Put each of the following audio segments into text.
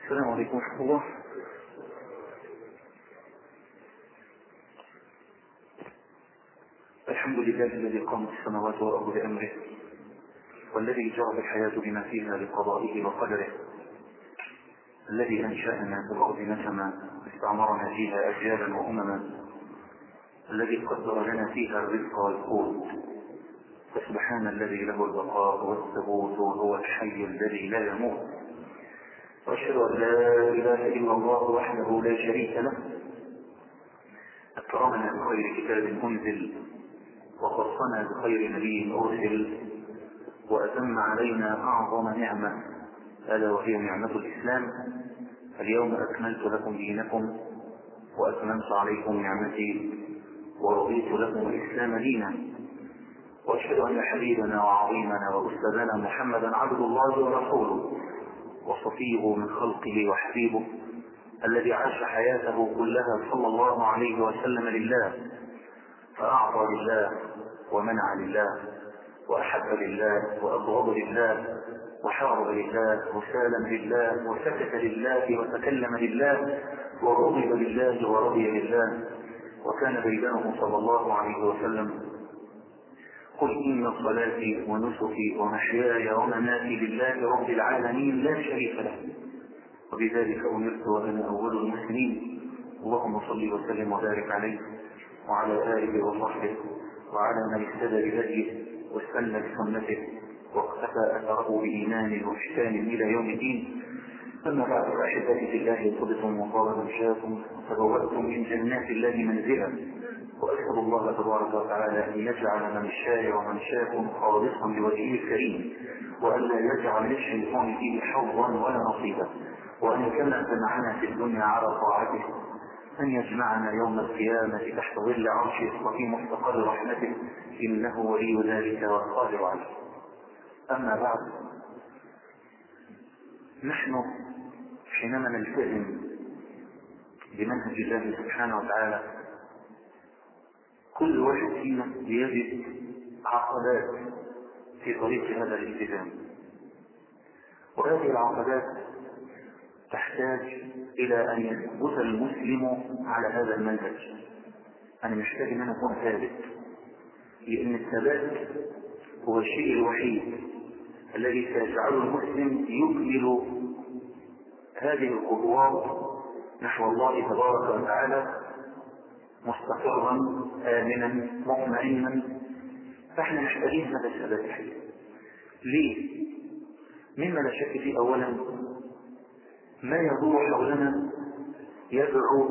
السلام عليكم ورحمة الله. الحمد لله الذي قامت السماوات والأرض بأمره، والذي جعل الحياة بما فيها لقضائه وقدره، الذي أنشأنا في الأرض نسما واستعمرنا فيها أجيالا وأمما، الذي قدر لنا فيها الرزق والقوت. فسبحان الذي له البقاء والثبوت وهو الحي الذي لا يموت. وأشهد أن لا إله إلا الله وحده لا شريك له، أكرمنا بخير كتاب أنزل، وخصنا بخير نبي أرسل، وأتم علينا أعظم نعمة ألا وهي نعمة الإسلام. اليوم أكملت لكم دينكم وأتممت عليكم نعمتي ورضيت لكم الإسلام دينا. وأشهد أن حبيبنا وعظيمنا وأستاذنا محمدا عبد الله ورسوله وصفيه من خلقه وحبيبه، الذي عاش حياته كلها صلى الله عليه وسلم لله، فأعطى لله ومنع لله، وأحب لله وأبغض لله، وحارب لله وسالم لله وسكت لله وتكلم لله، وغضب لله ورضي لله. وكان بينه صلى الله عليه وسلم: قل إن صلاتي ونسكي ومحياي ومماتي لله رب العالمين لا شريك له، وبذلك أمرت وأنا أول المسلمين. اللهم صل وسلم وبارك عليه وعلى آله وصحبه وعلى من اهتدى بهديه واستنى بسنته واقتفى أثره بإيمان واحسان إلى يوم الدين. أما بعد، فأحبتي في الله طبتم وطاب مشاكم وتبوأتم من جنات الله منزلا، وأسأل الله تبارك وتعالى أن يجعل ممشاي وممشاكم خالصا لوجهه الكريم، وأن لا يجعل للشيطان فيه حظا ولا نصيبا، وأن كما جمعنا في الدنيا على طاعته أن يجمعنا يوم القيامة تحت ظل عرشه وفي مستقر رحمته، إنه ولي ذلك والقادر عليه. أما بعد، نحن حينما نلتزم بمنهج الله سبحانه وتعالى كل واحد فينا يجد عقبات في طريق هذا الالتزام، وهذه العقبات تحتاج إلى أن يثبت المسلم على هذا المنهج. أنا محتاج أن أنا أكون ثابت، لأن الثبات هو الشيء الوحيد الذي سيجعل المسلم يكمل هذه الخطوات نحو الله تبارك وتعالى مستقرا آمنا مطمئنا. فاحنا محتاجين هذا الثبات الحقيقي. ليه؟ مما لا شك فيه أولا ما يدور حولنا يدعو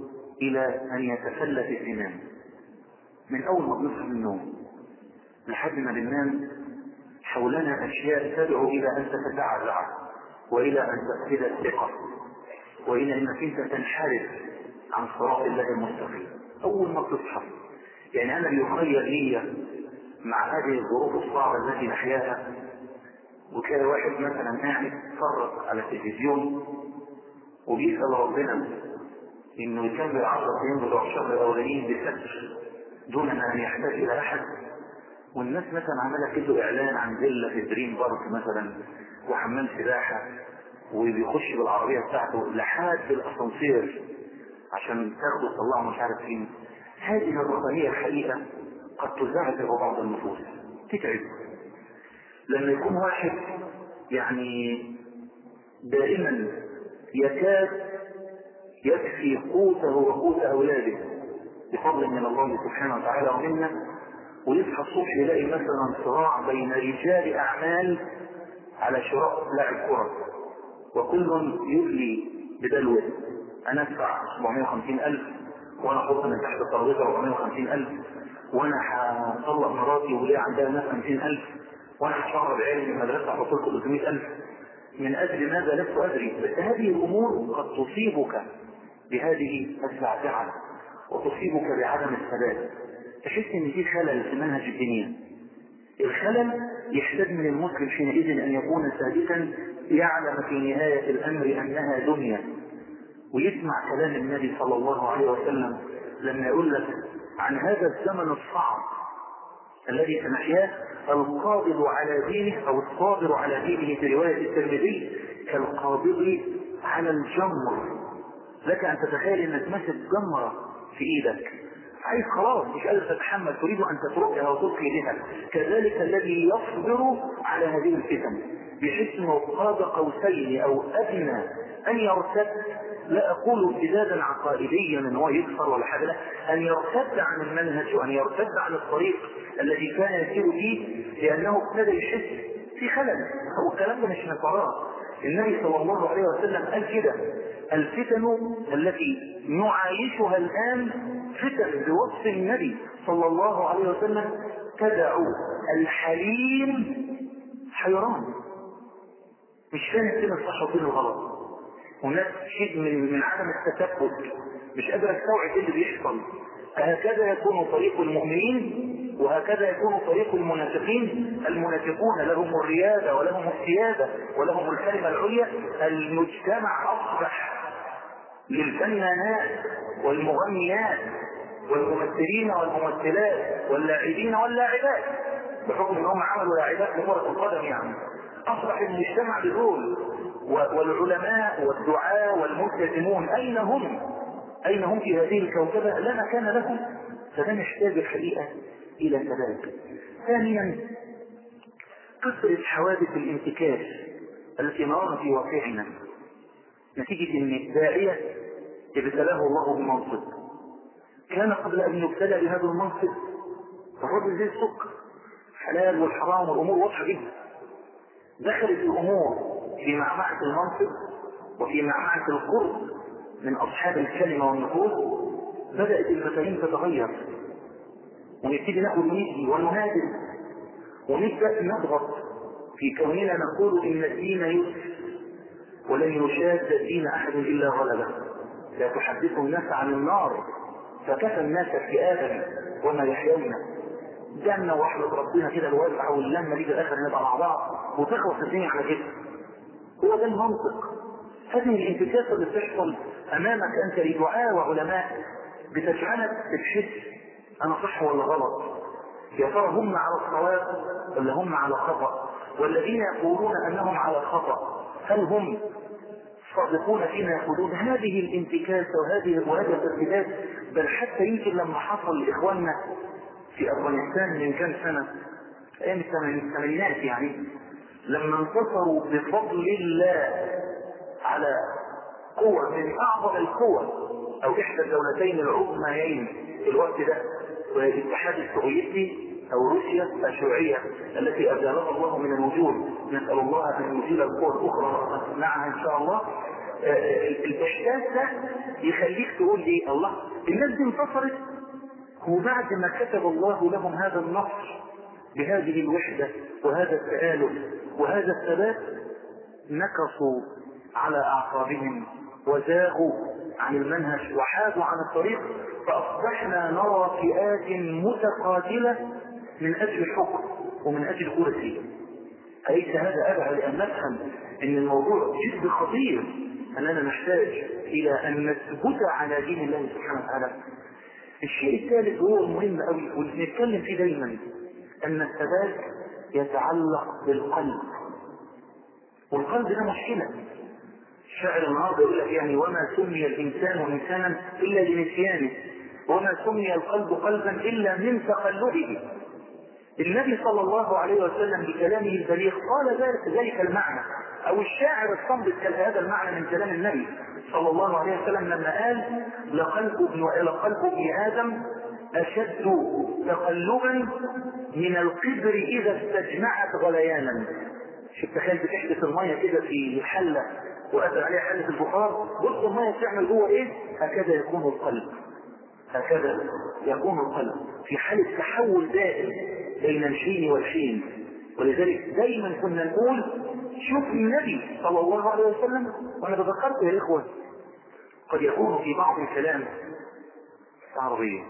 إلى أن يتفلت الزمان. من أول ما بنصحى من النوم لحد ما بننام حولنا أشياء تدعو إلى أن تتزعزع، وإلى أن تفقد الثقة، وإلى أنك أنت تنحرف عن صراط الله المستقيم. أول ما تصحى يعني أنا بيخير لي مع هذه الظروف الصعبة التي نحياها، وكان واحد مثلا قاعد يتفرج على التلفزيون وبيسأل ربنا إنه يكمل 10 أيام بتوع الشهر الأولانيين بستر دون أن يحتاج إلى أحد، والناس مثلا عملها كده إعلان عن فيلا في دريم بارك مثلا وحمام سباحة، وبيخش بالعربية بتاعته لحد الأسانسير عشان تاخده تطلعه مش عارف فين. هذه الرفاهية الحقيقة قد تزعزع بعض النفوس، تتعب. لما يكون واحد يعني دائما يكاد يكفي قوته وقوت أولاده بفضل من الله سبحانه وتعالى ومنا، ويصحى الصبح يلاقي مثلا صراع بين رجال أعمال على شراء لاعب كرة، وكل يفلي بدلوه: أنا أدفع 750,000 وأنا أحط من تحت الترابيزة 450,000، وأنا هطلق مراتي وليه عندها 150,000، وأنا هشغل عيالي في المدرسة أحط لكم 300,000. من أجل ماذا لست أدري، بس هذه الأمور قد تصيبك بهذه الزعزعة وتصيبك بعدم الثبات، تحس ان في خلل في منهج الدنيا. الخلل يحتاج من المسلم حينئذ ان يكون ثابتا، يعلم في نهاية الامر انها دنيا، ويسمع كلام النبي صلى الله عليه وسلم لما يقول لك عن هذا الزمن الصعب الذي سنحياه: القابض على دينه او الصابر على دينه في رواية الترمذي كالقابض على الجمر، لك ان تتخيل انك ماسك جمرة في ايدك، عايز خلاص مش قادر تتحمل، تريد ان تتركها وتلقي بها. كذلك الذي يصبر على هذه الفتن بحيث انه قاب قوسين او ادنى ان يرتد، لا اقول ارتدادا عقائديا ان هو يكفر ولا حاجه، لا، ان يرتد عن المنهج وان يرتد عن الطريق الذي كان يسير فيه، لانه ابتدى يحس في خلل. هو الكلام ده مش من فراغ، النبي صلى الله عليه وسلم قال كده: الفتن التي نعايشها الان فتن بوصف النبي صلى الله عليه وسلم تدع الحليم حيران، مش فاهم فين الصح وفين الغلط، هناك شيء من عدم التثبت، مش قادر استوعب ايه اللي بيحصل. هكذا يكون طريق المؤمنين وهكذا يكون طريق المنافقين. المنافقون لهم الريادة ولهم السيادة ولهم الكلمة العليا. المجتمع أصبح للفنانات والمغنيات والممثلين والممثلات واللاعبين واللاعبات، بحكم انهم عملوا لاعبات لكرة القدم يعني. اصبح المجتمع بدول، والعلماء والدعاة والملتزمون اين هم؟ اين هم في هذه الكوكبة؟ لا مكان لهم. فده نحتاج الحقيقة الى ثبات. ثانيا، كثرة حوادث الانتكاس التي نراها في واقعنا نتيجة ان داعية ابتلاه الله بمنصب، كان قبل ان يبتلى بهذا المنصب الرجل زي السكر، حلال والحرام والامور واضحة جدا، دخلت الامور في معمعة المنصب وفي معمعة القرب من اصحاب الكلمة والنفوذ، بدأت المفاهيم تتغير، ونبتدي ناخد ندي ونهاجم ونبدأ نضغط في كوننا نقول ان الدين يسر ولن يشاد الدين احد الا غلبه، لا تحدث الناس عن النار فكفى الناس اكتئابا وما يحيون. جنة واحدة ربنا كده الواسعة واللمة دي في الاخر نبقى مع بعض وتخلص الدنيا على كده. هو ده المنطق. هذه الانتكاسة اللي بتحصل امامك انت لدعاء وعلماء بتجعلك تحس انا صح ولا غلط، يا ترى هم على الصواب ولا هم على خطأ، والذين يقولون انهم على الخطأ هل هم صادقون فيما يقولون؟ هذه الانتكاسة وهذا الارتداد، بل حتى يمكن لما حصل لاخواننا في افغانستان من كام سنة ايام الثمانينات يعني، لما انتصروا بفضل الله على قوة من اعظم القوى او احدى الدولتين العظميين في الوقت ده، وهي الاتحاد السوفيتي او روسيا الشيوعية التي ابدلها الله من الوجود، نسأل الله ان يزيل القوى الاخرى معها ان شاء الله. الاحساس ده يخليك تقول ايه؟ الله، الناس دي انتصرت وبعد ما كتب الله لهم هذا النصر بهذه الوحدة وهذا التآلف وهذا الثبات، نكصوا على اعصابهم وزاغوا عن المنهج وحادوا عن الطريق، فاصبحنا نرى فئات متقاتلة من اجل الحكم ومن اجل كرسي. أليس هذا أدعى لأن نفهم أن الموضوع جد خطير، أننا نحتاج إلى أن نثبت على دين الله سبحانه وتعالى. الشيء الثالث هو المهم أوي واللي نتكلم فيه دايما، أن الثبات يتعلق بالقلب، والقلب ده مشكلة. الشاعر النهارده يقول لك يعني وما سمي الإنسان إنسانا إلا لنسيانه، وما سمي القلب قلبا إلا من تقلبه. النبي صلى الله عليه وسلم بكلامه البليغ قال ذلك المعنى، او الشاعر الصمد كان هذا المعنى من كلام النبي صلى الله عليه وسلم لما قال لقلب ابن ادم اشد تقلبا من القدر اذا استجمعت غليانا. شوف تخيل بتحدث الميه كده في حله وقدر عليها حله البخار، بص الميه بتعمل جوه ايه؟ هكذا يكون القلب، هكذا يكون القلب في حالة تحول دائم بين الحين والحين. ولذلك دايما كنا نقول شوف النبي صلى الله عليه وسلم، وانا تذكرت يا اخوة قد يكون في بعض الكلام عربية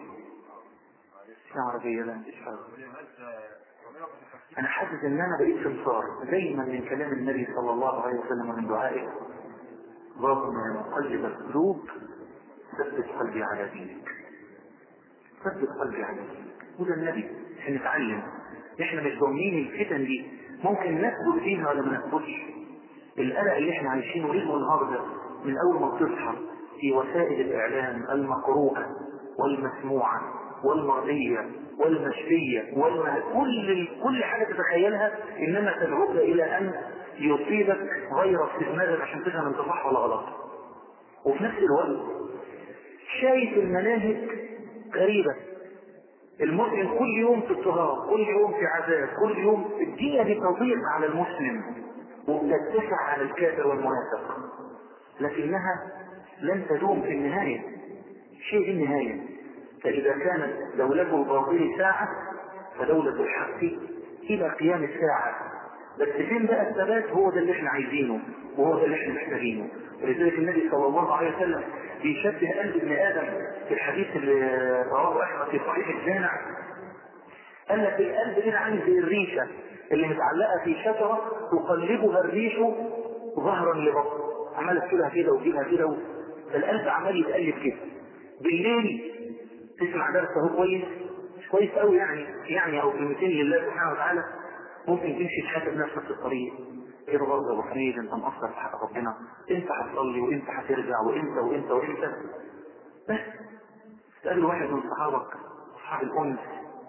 لا مش عربية، انا حاسس ان انا بقيت سمسار دايما من كلام النبي صلى الله عليه وسلم ومن دعائه: اللهم يا مقلب القلوب ثبت قلبي على دينك، ثبت قلبي على دينك. وده النبي عشان نتعلم. احنا مش ضامنين الفتن دي ممكن نثبت فيها ولا ما نثبتش، القلق اللي احنا عايشينه ليل ونهار ده من اول ما بتصحى في وسائل الاعلام المقروءه والمسموعه والمرئيه والمشفيه كل حاجه تتخيلها انما تدعوك الى ان يصيبك فيروس في دماغك عشان تفهم انت صح ولا غلط. وفي نفس الوقت شايف المناهج غريبه. المسلم كل يوم في اضطهاد، كل يوم في عذاب، كل يوم الدنيا دي تضيق على المسلم وبتتسع على الكافر والمنافق، لكنها لن تدوم في النهايه. شيء النهايه، فاذا كانت دوله الباطل ساعه فدوله الحق الى قيام الساعه. بس فين بقى الثبات؟ هو ده اللي احنا عايزينه وهو ده اللي احنا محتاجينه. ولذلك النبي صلى الله عليه وسلم بيشبه قلب ابن ادم في الحديث اللي رواه احمد في صحيح الجامع، قال لك القلب كده عامل زي الريشه اللي متعلقه في شجره تقلبها الريش ظهرا لبطن، عماله تشيلها كده وتجيبها كده فالقلب عمال يتقلب كده. بالليل تسمع درس اهو كويس، مش كويس قوي يعني او كلمتين لله سبحانه وتعالى، ممكن تمشي تحاسب نفسك في الطريق. ايه برضه يا ابو حميد انت مقصر في حق ربنا، انت هتصلي وانت هترجع وانت بس تقابل واحد من صحابك اصحاب الانس،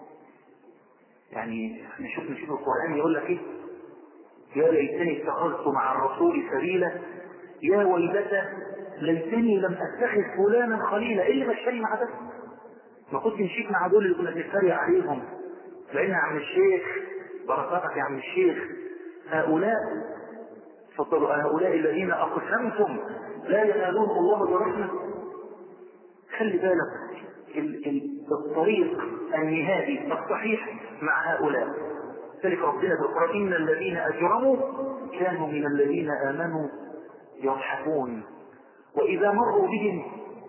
يعني نشوف القران يقول لك ايه؟ يا ليتني اتخذت مع الرسول سبيلا يا ويلتى ليتني لم اتخذ فلانا خليلا. ايه اللي مشاني مع ده؟ ما كنت مشيت مع دول اللي كنا بنتريق عليهم، لان يا عم الشيخ بركاتك يا عم الشيخ هؤلاء الذين اقسمتم لا ينالهم الله برحمه. خلي بالك الطريق النهائي الصحيح مع هؤلاء. ذلك ربنا بالقرآن إن الذين أجرموا كانوا من الذين آمنوا يضحكون وإذا مروا بهم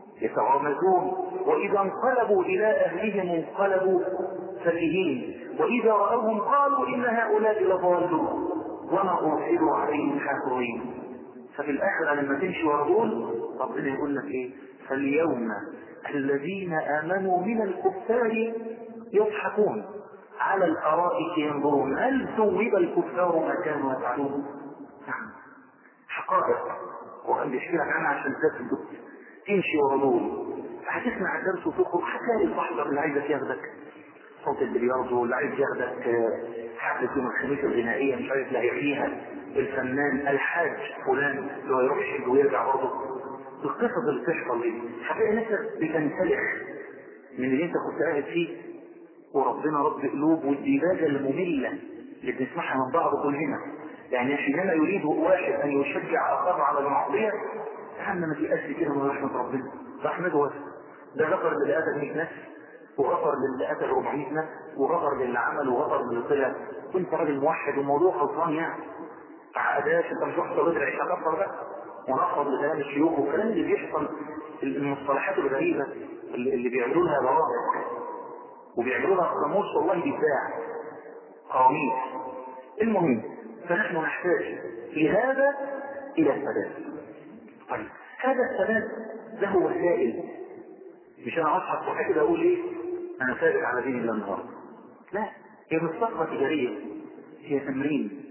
يتغامزون وإذا انقلبوا إلى أهلهم انقلبوا فكهين وإذا رأوهم قالوا إن هؤلاء لضالون وما أرسلوا عليهم حافظين. ففي الآخر لما تمشي ورا دول ربنا يقول لك إيه؟ فاليوم الذين آمنوا من الكفار يضحكون على الأرائك ينظرون هل ثوب الكفار ما كانوا يفعلون. نعم حقائق وقال بيشكي لك عنها عشان تثبت تمشي ورا دول. هتسمع الدرس وتخرج هتلاقي المحضر اللي عايزك ياخدك صوت البلياردو، اللي عايز ياخدك حفلة يوم الخميس الغنائية مش عارف لاقي فيها الفنان الحاج فلان اللي هو يروح يشهد ويرجع برضه. القصص اللي بتحصل دي هتلاقي نفسك بتنسلخ من اللي انت كنت قاعد فيه، وربنا رب قلوب والديباجة المملة اللي بنسمعها من بعض كلنا. يعني حينما يريد واحد ان يشجع اخر على المعصية احنا ما تيأس كده من رحمة ربنا. رحمته واسع، ده غفر للي قتل 100 نفس وغفر للي قتل 400 نفس وغفر للي عمل وغفر للي طلع. كنت راجل موحد وموضوع خلصان يعني عقداش انت مش واحد صليت العشاء كفر بقى ونقض لكلام الشيوخ والكلام اللي بيحصل المصطلحات الغريبة اللي بيعملوا لها بواقع وبيعملوا لها قاموس والله بيتباع قواميس. المهم فنحن نحتاج لهذا الى الثبات. طيب هذا الثبات له وسائل، مش انا اصحى الصبح كده اقول ايه انا ثابت على دين الله النهارده، لا هي مش صفقه تجاريه، هي تمرين.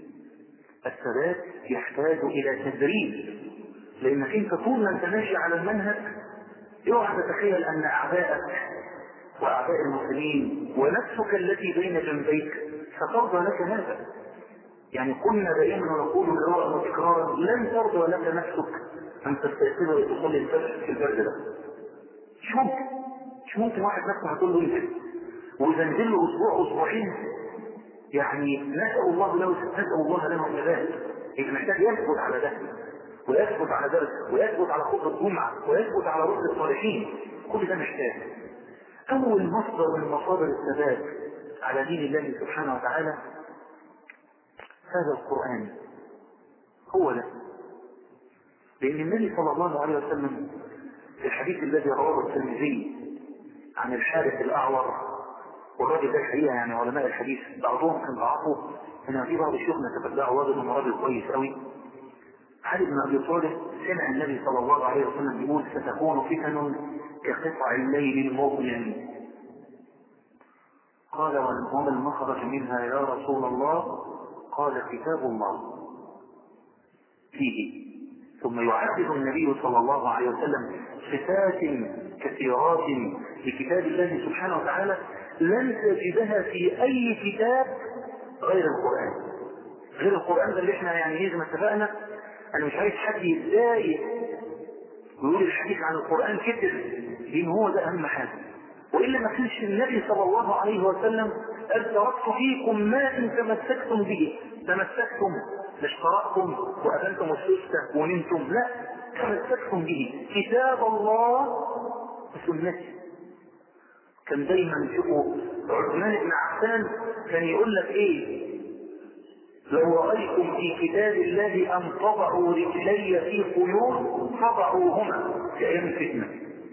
الثبات يحتاج الى تدريب، لانك انت طول ما انت ماشي على المنهج اوعى تتخيل ان اعدائك واعداء المسلمين ونفسك التي بين جنبيك سترضى لك هذا. يعني كنا دائما نقول مرارا وتكرارا لن ترضى لك نفسك ان تستيقظ وتصلي الفجر في البرد ده. مش ممكن واحد نفسه هتقول له انت واذا نزل له اسبوعين يعني نسأل الله له الثبات. يبقى محتاج يثبت على ده ويثبت على درس ويثبت على خطبة الجمعة ويثبت على رؤية الصالحين. كل ده محتاج. اول مصدر من مصادر الثبات على دين الله سبحانه وتعالى هذا القرآن، هو ده. لأن النبي صلى الله عليه وسلم في الحديث الذي رواه الترمذي عن الحارث الأعور، والراجل ده الحقيقة يعني علماء الحديث بعضهم كان ضعفه، هنا في بعض شيوخنا تبدعوا راجل انه راجل كويس قوي. علي بن أبي طالب سمع النبي صلى الله عليه وسلم بيقول ستكون فتن كقطع الليل المظلم. قال وما المخرج منها يا رسول الله؟ قال كتاب الله. فيه. ثم يعدد النبي صلى الله عليه وسلم صفات كثيرات لكتاب الله سبحانه وتعالى لن تجدها في أي كتاب غير القرآن. غير القرآن ده اللي احنا يعني زي ما اتفقنا، أنا مش عايز حد يتضايق ويقول الحديث عن القرآن كتر، لأن هو ده أهم حاجة. وإلا ما كانش النبي صلى الله عليه وسلم قال تركت فيكم ما إن تمسكتم به، تمسكتم مش قرأتم وأكلتم السوسة ونمتم، لا، تمسكتم به كتاب الله وسنته. كان دايما يشوفوا عثمان بن عفان كان يقول لك ايه، لو رأيتم في كتاب الله أن تضعوا رجلي في خيول فضعوهما في أيام الفتنة.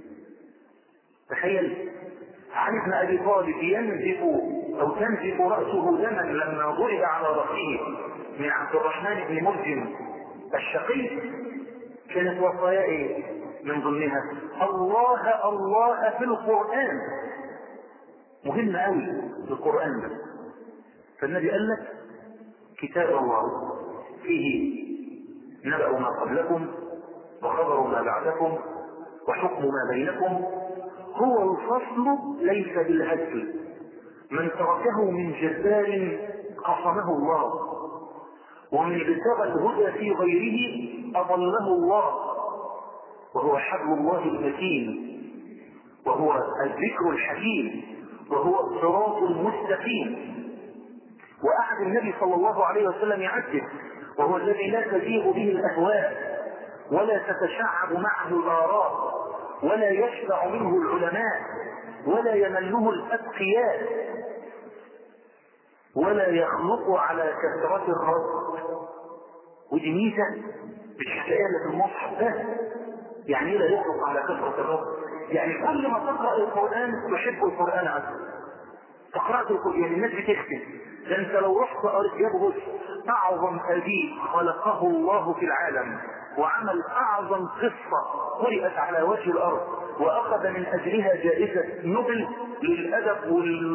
تخيل علي بن أبي طالب ينزف أو تنزف رأسه دما لما ضرب على رأسه من عبد الرحمن بن ملجم الشقي، كانت وصايا من ضمنها الله الله في القرآن. مهم قوي القرآن ده. فالنبي قال لك كتاب الله فيه نبأ ما قبلكم وخبر ما بعدكم وحكم ما بينكم، هو الفصل ليس بالهزل، من تركه من جبار قصمه الله، ومن ابتغى الهدى في غيره أضله الله، وهو حبل الله المتين، وهو الذكر الحكيم، وهو الصراط المستقيم. وأحد النبي صلى الله عليه وسلم يعدل، وهو الذي لا تزيغ به الأهواء ولا تتشعب معه الآراء ولا يشبع منه العلماء ولا يمله الأتقياء ولا يخلق على كثرة الرد. ودي ميزة بالحكاية اللي في المصحف ده. يعني لا يخلق على كثرة الرد، يعني كل ما تقرأ القرآن تحب القرآن أكثر. تقرأت القرآن يعني الناس بتختم، ده انت لو رحت قرأت يبغض أعظم أديب خلقه الله في العالم وعمل أعظم قصة قرأت على وجه الأرض وأخذ من أجلها جائزة نوبل للأدب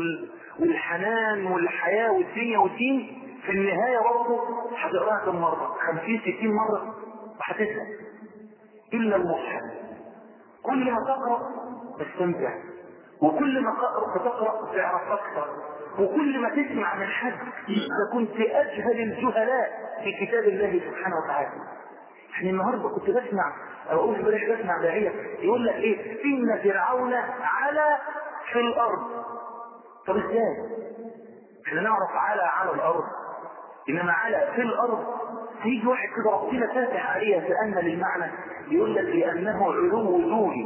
والحنان والحياة والدنيا والدين، في النهاية برضه هتقرأها كم مرة؟ 50-60 مرة وهتزهق. إلا المصحف كل ما تقرأ تستمتع، وكل ما تقرأ تعرف أكثر، وكل ما تسمع من حد فكنت أجهل الجهلاء في كتاب الله سبحانه وتعالى. يعني النهارده كنت بسمع او اقول بلاش بسمع داعيه يقول لك ايه، ان فرعون علا في الارض. طب ازاي؟ احنا نعرف على الارض، انما علا في الارض هيجي واحد كده ربنا فاتح عليها كأن للمعنى يقول لك لانه علو ذولي،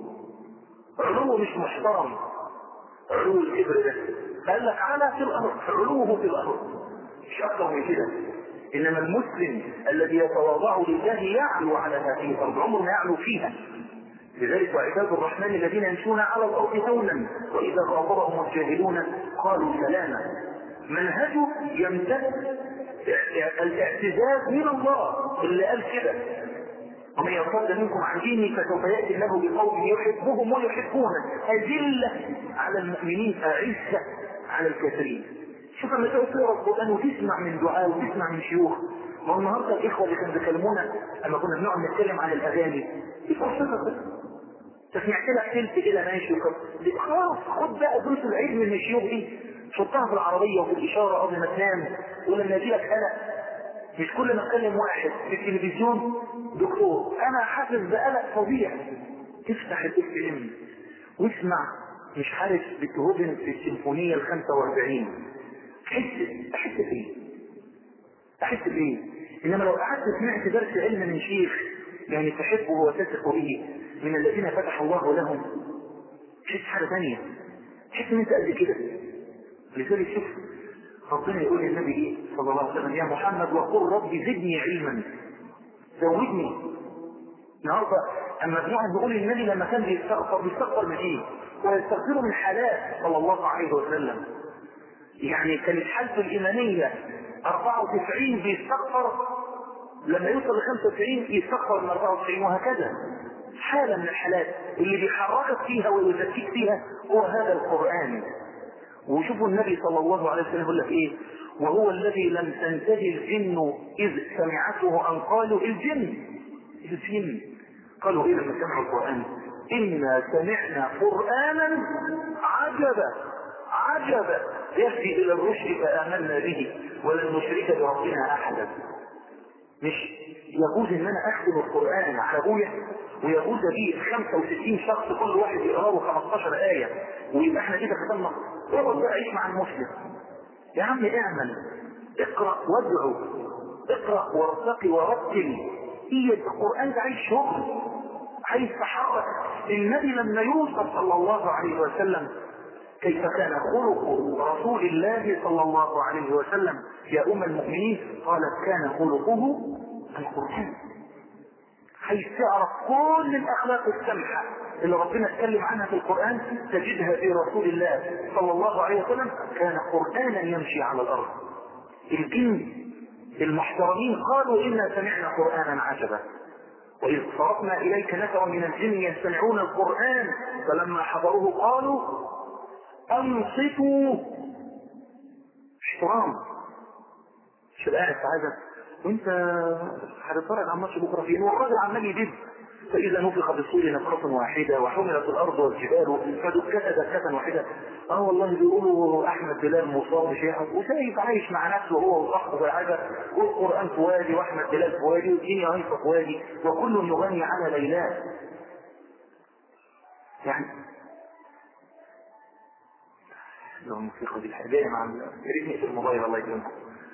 علو مش محترم، علو الكبر ده. قال لك على في الارض، علوه في الارض مش اكثر من كده. انما المسلم الذي يتواضع لله يعلو على هذه الارض، عمره ما يعلو فيها. لذلك وعباد الرحمن الذين يمشون على الارض هونا واذا خاطبهم الجاهلون قالوا سلاما. منهجه يمتد الاعتزاز من الله اللي قال كده، ومن يرتد منكم عن دينه فسوف ياتي الله بقوم يحبهم ويحبونه اذله على المؤمنين اعزه على الكافرين. شوف لما تقرا القران وتسمع من دعاء وتسمع من شيوخ. ما النهارده الاخوه اللي كانوا بيكلمونا اما كنا بنقعد نتكلم عن الاغاني فرصتك تسمعت لك تلت كده ماشي خلاص خد بقى دروس العلم من الشيوخ دي حطها في العربيه وفي الاشاره قبل ما تنام. ولما يجي لك قلق مش كل ما اتكلم واحد في التلفزيون دكتور انا حاسس بقلق فظيع، تفتح الاف ام واسمع مش عارف بيتهوفن في السيمفونيه ال45 احس بايه؟ انما لو قعدت سمعت درس علم من شيخ يعني تحبه وتثق به من الذين فتح الله لهم تحس حاجه ثانيه، تحس ان انت قد كده. لذلك شوف ربنا يقول للنبي ايه صلى الله عليه وسلم يا محمد وقل ربي زدني علما زودني. النهارده اما بنقعد نقول للنبي لما كان بيستغفر من ايه؟ ويستغفر من حالات صلى الله عليه وسلم. يعني كانت حالته الايمانيه 94 بيستغفر، لما يوصل ل 95 يستغفر من 94 وهكذا. حاله من الحالات اللي بيحركك فيها ويزكيك فيها هو هذا القران. وشوفوا النبي صلى الله عليه وسلم يقول لك ايه وهو الذي لم تنتهي الجن إذ سمعته أن قالوا الجن قالوا إذا لما سمعوا القرآن إنا سمعنا قرآنا عجبا يهدي إلى الرشد فآمنا به ولن نشرك بربنا أحدا. مش يجوز ان انا اخدم القرآن على ابويا ويجوز بيه 65 شخص كل واحد يقرأه 15 آية ويبقى احنا كده ختمنا. اقعد بقى عيش مع المسلم يا عم، اعمل، اقرأ وادعو، اقرأ وارتقي ورتل. هي القرآن ده عايز شغل، عايز تحرك. النبي لما يوصف صلى الله عليه وسلم كيف كان خلق رسول الله صلى الله عليه وسلم يا أم المؤمنين قالت كان خلقه القرآن. حيث تعرف كل الأخلاق السمحة اللي ربنا اتكلم عنها في القرآن تجدها في رسول الله صلى الله عليه وسلم. كان قرآنا يمشي على الأرض. الجن المحترمين قالوا إنا سمعنا قرآنا عجبا وإذ صرفنا إليك نفرا من الجن يستمعون القرآن فلما حضروه قالوا أنصتوا. احترام. مش الآن سعادة وانت هتتفرج على ماتش بكره فين والراجل عمال يدب فإذا نفخ بالصور نفخة واحدة وحملت الأرض والجبال فدكتا دكة واحدة. والله بيقولوا أحمد بلال مصاب شيخ وشايف عايش مع نفسه وهو وصحبه زي حاجة والقرآن في وادي وأحمد بلال في وادي والدنيا هيصة في وادي وكل يغني على ليلات. يعني لو الموسيقى دي الحاجة مع ريتمي في الموبايل الله يكرمكم.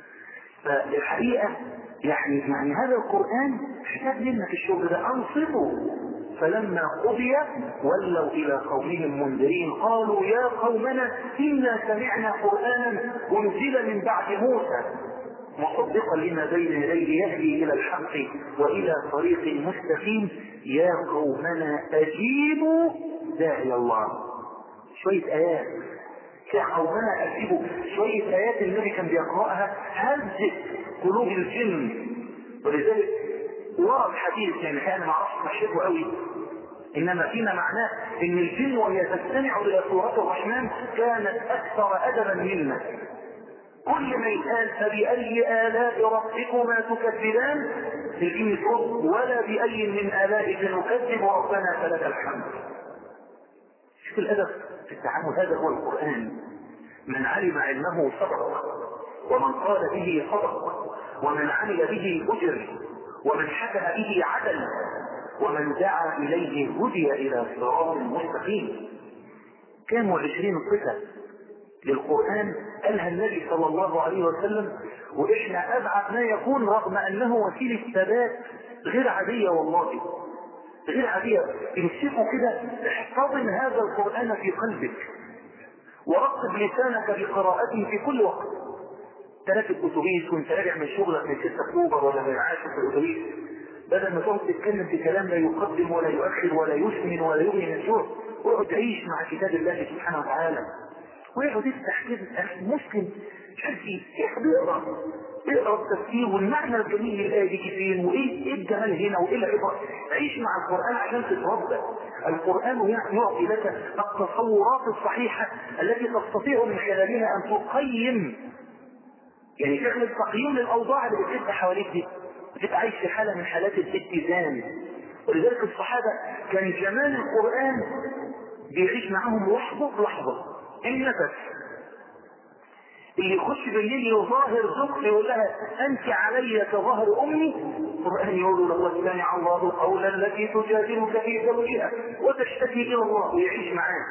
فالحقيقة يعني هذا القرآن احتاج لنا في الشغل ده. أنصتوا فلما قضي ولوا إلى قومهم منذرين قالوا يا قومنا إنا سمعنا قرآنا أنزل من بعد موسى مصدقا لما بين يديه يهدي إلى الحق وإلى طريق مستقيم يا قومنا أجيبوا داعي الله. شوية آيات يا قومنا أجيبوا، شوية آيات النبي كان بيقرأها هزت قلوب الجن. ولذلك ورد حديث يعني أنا ما أعرفش مشهده قوي إنما فيما معناه إن الجن وهي تستمع إلى سورة الرحمن كانت أكثر أدبا منا. كل ما يقال فبأي آلاء ربكما تكذبان الجن تقول ولا بأي من آلائك نكذب ربنا فلك الحمد. شوف الأدب في التعامل. هذا هو القرآن. من علم علمه صدق ومن قال به صدق ومن عمل به أجر ومن حكم به عدل ومن دعا إليه هدي إلى صراط مستقيم. كانوا 20 قصة للقرآن قالها النبي صلى الله عليه وسلم وإحنا أبعد ما يكون رغم أنه وسيلة ثبات غير عادية. والله غير عادية. امسكوا كده احتضن هذا القرآن في قلبك ورقب لسانك بقراءته في كل وقت. تراكب أتوبيس وانت راجع من شغلك من 6 أكتوبر ولا من عاشر في الأتوبيس بدل ما تقعد تتكلم في كلام لا يقدم ولا يؤخر ولا يسمن ولا يغني من الجوع اقعد تعيش مع كتاب الله سبحانه وتعالى ويقعد يفتح كده مسلم مش عارف اقرا التفسير والمعنى الجميل للآية دي فين وايه الجمال هنا وايه العبرة. عيش مع القرآن عشان تتربى. القرآن يعطي لك التصورات الصحيحة التي تستطيع من خلالها ان تقيم يعني تعمل تقييم للأوضاع اللي بتبقى حواليك دي. بتبقى عايش في حالة من حالات الاتزان. ولذلك الصحابة كان جمال القرآن بيعيش معهم لحظة النفس. اللي يخش بالليل يظاهر ذكر يقول لها انت علي كظهر امي. القرآن يقول لقد سمع الله قولا التي تجادلك في زوجها وتشتكي الى الله ويعيش معاه.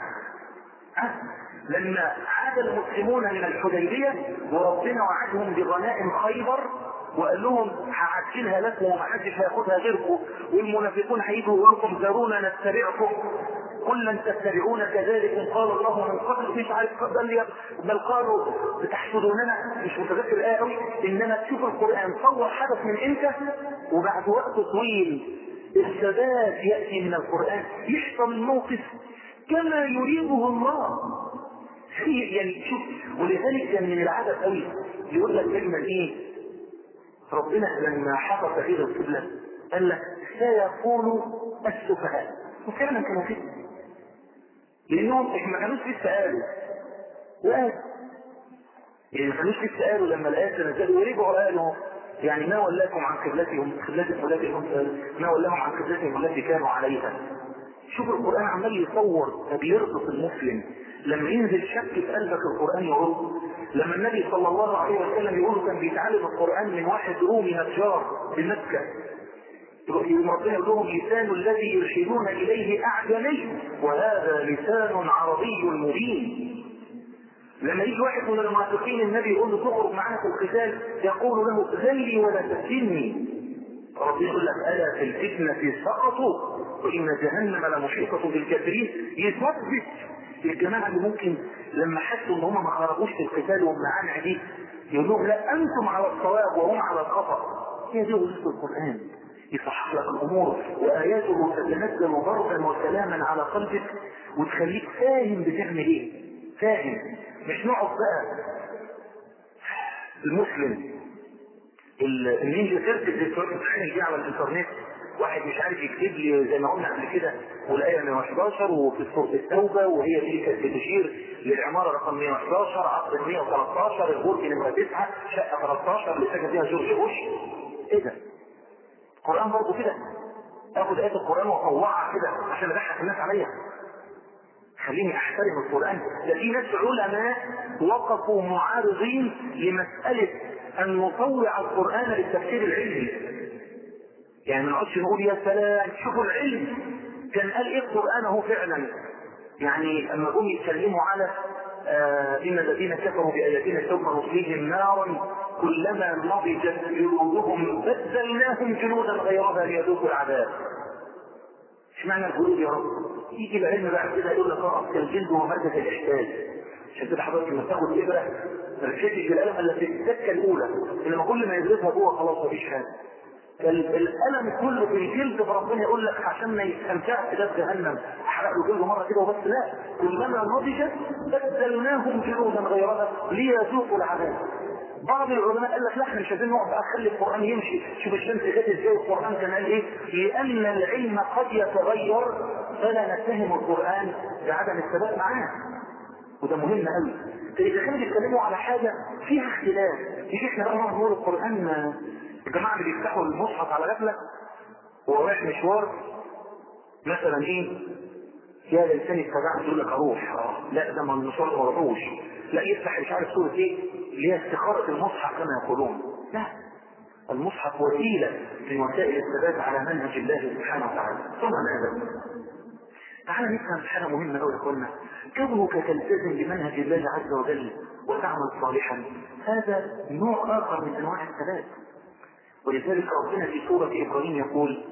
لما عاد المسلمون من الحديبية وربنا وعدهم بغنائم خيبر وقال لهم هعجلها لكم ومحدش هياخدها غيركم والمنافقون هيجوا يقولوا لكم ذرونا نتبعكم قل لن تتبعونا كذلك قال الله من قبل مش عارف بل قالوا بتحسدوننا. مش متذكر الآية قوي انما تشوف القرآن صور حدث من انت وبعد وقت طويل الثبات يأتي من القرآن يحصل الموقف كما يريده الله. يعني شوف ولذلك كان من العدد قوي يقول لك كلمة ايه ربنا لما حفظ غير القبلة قال لك سيقول السفهاء وفعلا كانوا كده لانهم ما كانوش لسه قالوا يعني ما كانوش لسه قالوا لما الآيات نزلوا ورجعوا قالوا يعني ما ولاكم عن قبلتهم ما ولاهم عن قبلتهم التي كانوا عليها. شوف القرآن عمال يصور فبيربط المسلم لما ينزل شك في قلبك القرآن يرد. لما النبي صلى الله عليه وسلم يقول كان بيتعلم القرآن من واحد رومي نجار في مكة، ربنا يقول لهم لسان الذي يرشدون إليه أعجمي وهذا لسان عربي مبين. لما يجي واحد من المنافقين النبي يقول له تخرج معنا في القتال يقول له ذلي ولا تفتني. ربنا يقول لك ألا في الفتنة سقطوا وإن جهنم لمحيطة بالكافرين. يثبت الجماعة اللي ممكن لما حسوا ان هم ما خرجوش في القتال ومعانا دي يقول لهم لا انتم على الصواب وهم على الخطأ. هي دي وظيفة القرآن، يصحح لك الامور واياته تتنزل ضربا وسلاما على قلبك وتخليك فاهم بتعمل ايه، فاهم. مش نقعد بقى المسلم النينجا تركز زي الصورة بتاعتنا دي على الانترنت، واحد مش عارف يكتب لي زي ما قلنا قبل كده والآية 111 وفي سورة التوبة وهي دي كانت بتشير للعمارة رقم 111 عقد 113 البرج نمرة 9 شقة 13 اللي ساكن فيها جورج بوش. ايه ده؟ القرآن برضه كده اخد آية القرآن واطوعها كده عشان اضحك الناس عليها. خليني احترم القرآن. ده في ناس علماء وقفوا معارضين لمسألة ان نطوع القرآن للتفسير العلمي. يعني ما نقعدش نقول يا سلام شوفوا العلم كان قال ايه القرآن اهو فعلا. يعني اما جم يتكلموا على ان الذين كفروا باياتنا سوف نصليهم نارا كلما نضجت جلودهم بدلناهم جلودا غيرها ليذوقوا العذاب. ايش معنى الجلود يا رب؟ يجي العلم بعد كده يقول لك اصل الجلد هو ماده الاحتاج. عشان كده حضرتك لما تاخد ابره ما تشدش بالقلم الا في السكه الاولى، انما كل ما يدرسها جوه خلاص مفيش حاجه. الألم كله في الجلد فربنا يقول لك عشان ما يستمتعش ده جهنم احرق له جلده مرة كده وبس. لا كلما نضجت بدلناهم جلودا غيرها ليذوقوا العذاب. بعض العلماء قال لك لا احنا مش عايزين نقعد بقى نخلي القرآن يمشي شوف الشمس جت ازاي القرآن كان قال ايه لأن العلم قد يتغير فلا نتهم القرآن بعدم الثبات معاه. وده مهم قوي. إذا كانوا بيتكلموا على حاجة فيها اختلاف يجي احنا بقى نقول القرآن الجماعة اللي بيفتحوا المصحف على غفلة وهو رايح مشوار مثلا ايه يا لسان استجعت يقول لك اروح لا ده ما المشوار ما رضوش لا يفتح مش عارف سورة ايه اللي هي استخارة المصحف كما يقولون. لا المصحف وسيلة من وسائل الثبات على منهج الله سبحانه وتعالى. ثم هذا تعالى نفهم حاجة مهمة قوي يا اخوانا. كونك تلتزم بمنهج الله عز وجل وتعمل صالحا هذا نوع اخر من انواع الثبات. ولذلك ربنا في سورة إبراهيم يقول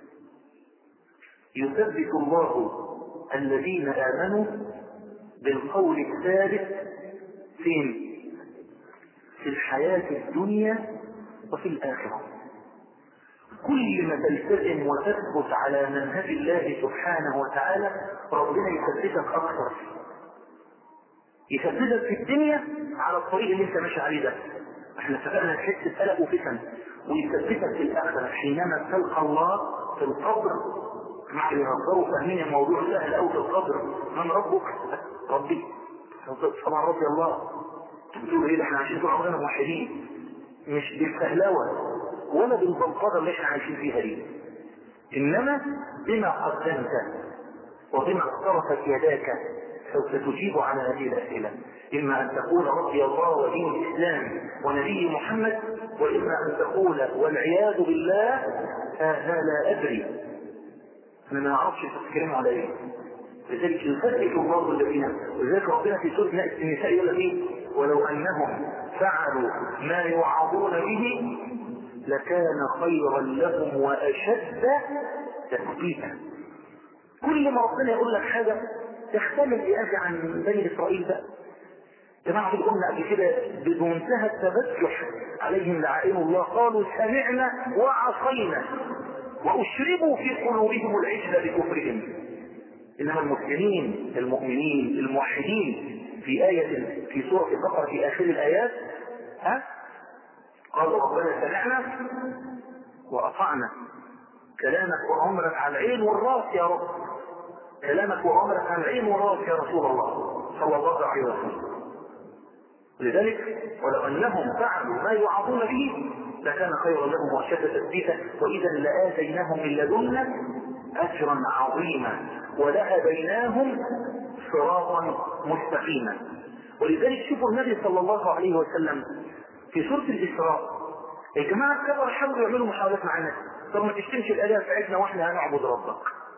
يثبت الله الذين آمنوا بالقول الثابت فين؟ في الحياة الدنيا وفي الآخرة. كل ما تلتزم وتثبت على منهج الله سبحانه وتعالى ربنا يثبتك أكثر، يثبتك في الدنيا على الطريق اللي انت ماشي عليه ده. احنا اتفقنا نحس بقلق وفتن ويثبتك في الآخرة حينما تلقى الله في القبر. مع اللي ينظروا فاهمين الموضوع سهل أو في القبر من ربك؟ ربي. طبعا ربي الله. تقولوا ايه احنا عايشين طول عمرنا موحدين مش بالفهلوة ولا بالبلطجة اللي احنا عايشين فيها دي، انما بما قدمت وبما اقترفت يداك سوف تجيب على هذه الأسئلة. إما أن تقول ربي الله ودين الإسلام ونبي محمد وإما أن تقول والعياذ بالله هذا لا أدري أنا ما أعرفش تتكلم على إيه. لذلك يثبت الله الذين. ولذلك ربنا في سورة النساء يقول لك إيه ولو أنهم فعلوا ما يوعظون به لكان خيرا لهم وأشد تثبيتا. كل ما ربنا يقول لك حاجة تختلف بأجي عن بني إسرائيل بقى. جماعة قلنا قبل كده بمنتهى التبجح عليهم لعائن الله قالوا سمعنا وعصينا وأشربوا في قلوبهم العجل بكفرهم. إنما المسلمين المؤمنين الموحدين في آية في سورة البقرة في آخر الآيات قالوا ربنا سمعنا وأطعنا. كلامك وعمرك على العين والراس يا رب، كلامك وعمرك على العين والراس يا رسول الله صلى الله عليه وسلم. لذلك ولو انهم فعلوا ما يوعظون به لكان خيرا لهم واشد تثبيتا واذا لاتيناهم من لدنا اجرا عظيما ولهديناهم صراطا مستقيما. ولذلك شوفوا النبي صلى الله عليه وسلم في سورة الإسراء، يا جماعة كبر حاولوا يعملوا محاولات معنا. طب ما تشتمش الآلهة بتاعتنا واحنا هنعبد ربك.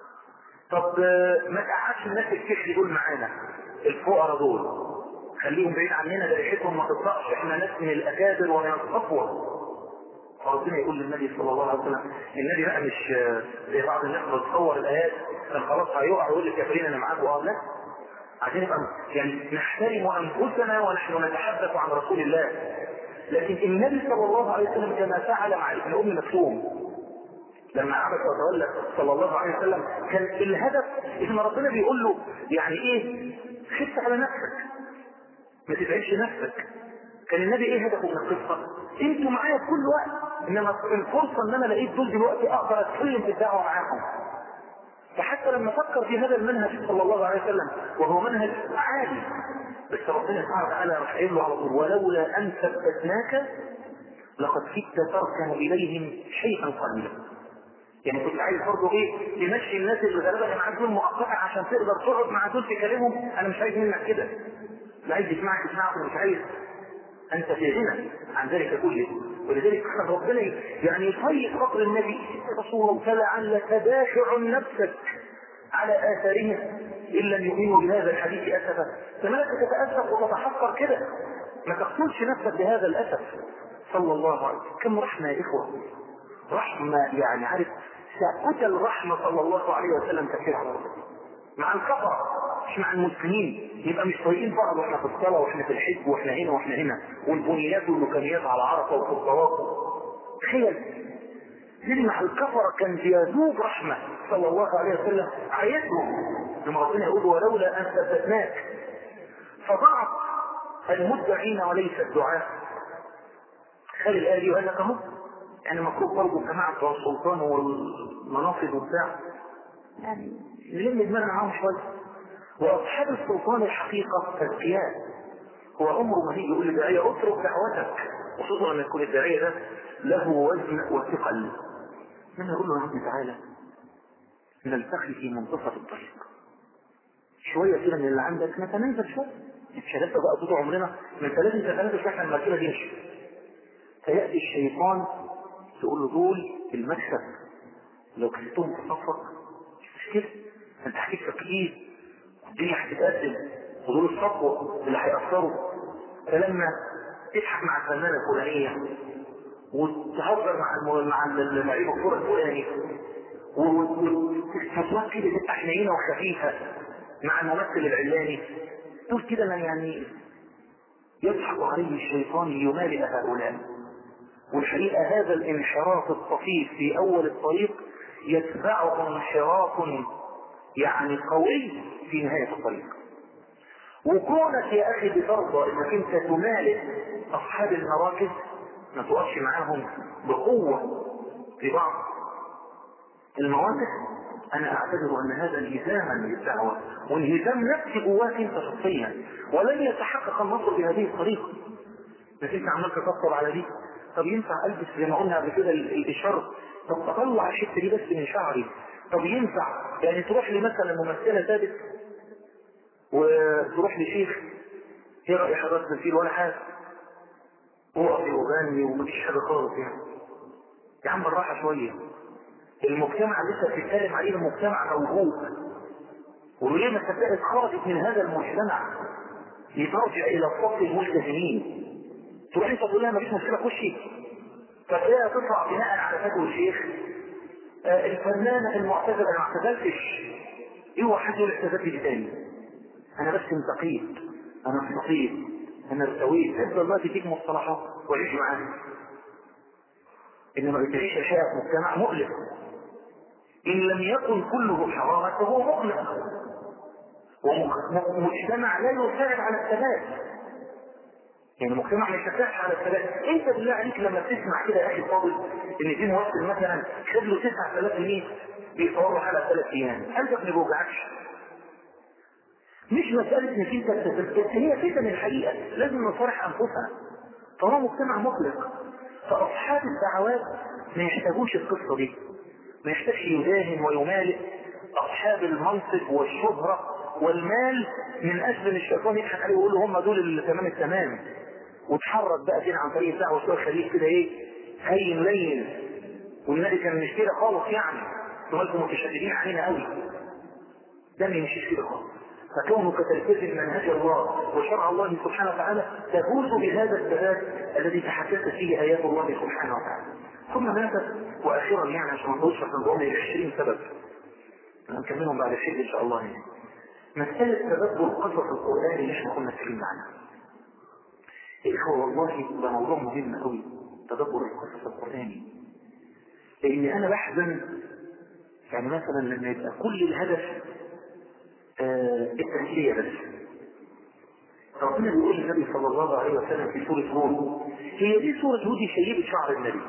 طب ما تقعدش الناس الكشف دول معانا، الفقراء دول خليهم بعيد عننا، ده ريحتهم ما تطلقش، احنا ناس من الأكابر ومن الصفوة. فربنا يقول للنبي صلى الله عليه وسلم، النبي بقى مش زي بعض الناس بتصور الآيات كان خلاص هيقع ويقول للكافرين انا معاكم. لا، عشان نبقى يعني نحترم انفسنا ونحن نتحدث عن رسول الله. لكن النبي صلى الله عليه وسلم كما فعل مع ابن ام مكتوم لما عبد وتولى صلى الله عليه وسلم، كان الهدف ان ربنا بيقول له يعني ايه، خف على نفسك ما تتعبش نفسك. كان النبي ايه هدفه من القصه؟ انتوا معايا في كل وقت، انما الفرصه ان انا لقيت دول دلوقتي اقدر اتكلم في الدعوه معاهم. فحتى لما فكر في هذا المنهج صلى الله عليه وسلم وهو منهج عادي، بس ربنا سبحانه وتعالى راح قايل له على طول ولولا ان ثبتناك لقد كدت تركن اليهم شيئا قليلا. يعني كنت عايز برضه ايه تمشي الناس اللي غالبا معاك دول مؤقتا عشان تقدر تقعد مع دول تكلمهم. انا مش عايز منك كده، لا عايز تسمعك ومش عايز، انت في غنى عن ذلك كله. ولذلك ربنا يعني يطيب خاطر النبي رسول الله فلعلك دافع نفسك على اثارهم ان لم يؤمنوا بهذا الحديث اسفا. فمالك تتاسف وتتحقر كده؟ ما تقتلش نفسك بهذا الاسف. صلى الله عليه وسلم كم رحمه يا اخوه، رحمه يعني عارف ساكت الرحمه صلى الله عليه وسلم كثير على ربنا مع الكفر مش مع المسلمين. يبقى مش طايقين بعض واحنا في الصلاه واحنا في الحج واحنا هنا واحنا هنا والبنيات والمكانيات على عرفه وفي الطواف. تخيل دي مع الكفره كان بيذوب رحمه صلى الله عليه وسلم عيتهم لما ربنا يقول ولولا ان ثبتناك. فضعف المدعين وليس الدعاء. خلي الايه دي وقال لك اهو يعني المفروض برضه الجماعه بتوع السلطان والمناصب وبتاع يعني نلم دماغنا معاهم شويه. واصحاب السلطان الحقيقه اذكياء. هو عمره ما يجي يقول للداعيه اترك دعوتك، وخصوصا لما يكون الداعيه ده له وزن وثقل. لما يقول له يا عم تعالى نلتقي في منتصف الطريق شويه كده من اللي عندك نتنازل شويه، مش هنبقى بقى طول عمرنا ما انت لازم تتنازل عشان المركبه دي مش. فياتي الشيطان تقول له دول المكسب لو كسبتهم في صفك مش كده، انت هتكسب كتير الدنيا هتتقدم ودول الصفوة اللي هيأثروا. فلما تضحك مع الفنانة الفلانية وتهزر مع اللعيب الكورة الفلاني وتتفصلات كده تبقى حنينة وخفيفة مع الممثل العلاني، دول كده يعني يضحك عليه الشيطان ليمالئ هؤلاء. والحقيقة هذا الانحراف الطفيف في أول الطريق يتبعه انحراف يعني قوي في نهاية الطريق. وكونك يا أخي بترضى انك انت تمالك أصحاب المراكز ما تقفش معاهم بقوة في بعض المواقف، أنا أعتبر أن هذا انهزاما للدعوة وانهزام نفسي جواك أنت شخصيا، ولن يتحقق النصر بهذه الطريقة. لكن أنت عمال تفكر على دي. طب ينفع ألبس زي ما قلنا قبل كده الإشارة؟ طب أطلع الحتة دي بس من شعري؟ طب ينفع يعني تروح لي مثلا ممثلة ثابت وتروح لشيخ ايه رأي حضرتك نسيل ولا حاجة وقفي وغني ومفيش حاجة خالص يعني. يا عم بالراحة شوية، المجتمع اللي انت بتتكلم عليه المجتمع موجود، وليه ما صدقت خرجت من هذا المجتمع لترجع الى الصف الملتزمين. تروح انت تقول لها مفيش مشكلة خشي، فتلاقيها تطلع بناء على فتوى الشيخ الفنانة المعتزلة انا ما اعتزلتش، اوعى حد يقول اعتزلت دي تاني، انا بس انتقيت، انا استقيت، انا ارتويت، افضل ما تديك مصطلحات وعيش معاها. انما بتعيش اشياء في مجتمع مؤلم ان لم يكن كله حراما فهو مؤلم، ومجتمع لا يساعد على الثبات. يعني مجتمع ما يشجعش على الثبات. انت بالله عليك لما تسمع كده يا اخي الفاضل ان في ممثل مثلا خد له 9000 جنيه بيصور له حلقه 3 ايام، قلبك ما بيوجعكش؟ مش مسألة انك انت تتذكر، هي فتن الحقيقة لازم نصارح انفسنا. فهو مجتمع مقلق، فاصحاب الدعوات ما يحتاجوش القصة دي، ما يحتاجش يداهن ويمالئ اصحاب المنصب والشهرة والمال من اجل ان الشيطان يضحك عليه ويقول له هم دول اللي تمام التمام، وتحرك بقى فين عن طريق الدعوة شوية خليك كده ايه هين لين. والنبي كان مش كده خالص يعني، انتم متشددين علينا قوي، ده ما يمشيش كده خالص. فكونك تلتزم منهج الله وشرع الله سبحانه وتعالى تفوز بهذا الثبات الذي تحدثت فيه ايات الله سبحانه وتعالى. ثم ماتت واخيرا يعني عشان ما نقولش احنا نقول 20 سبب هنكملهم بعد الشيء ان شاء الله. يعني مسألة تدبر قصص القرآن اللي احنا كنا اتكلمنا عنها. إخوة والله ده موضوع مهم قوي، تدبر القصص القرآني. لأن أنا بحزن يعني مثلا لما يبقى كل الهدف التنسية بس. ربنا بيقول النبي صلى الله عليه وسلم في سورة هود، هي دي سورة هود شيبت شعر النبي.